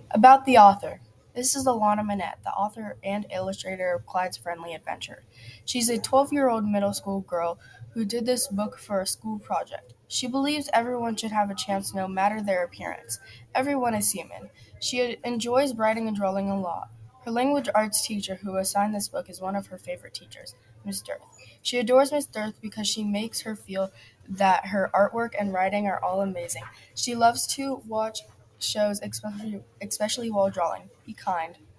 About the author. This is Alana Manette, the author and illustrator of Clyde's Friendly Adventure. She's a 12-year-old middle school girl who did this book for a school project. She believes everyone should have a chance no matter their appearance. Everyone is human. She enjoys writing and drawing a lot. Her language arts teacher who assigned this book is one of her favorite teachers, Miss Dirth. She adores Miss Dirth because she makes her feel that her artwork and writing are all amazing. She loves to watch shows, especially while drawing. Be kind.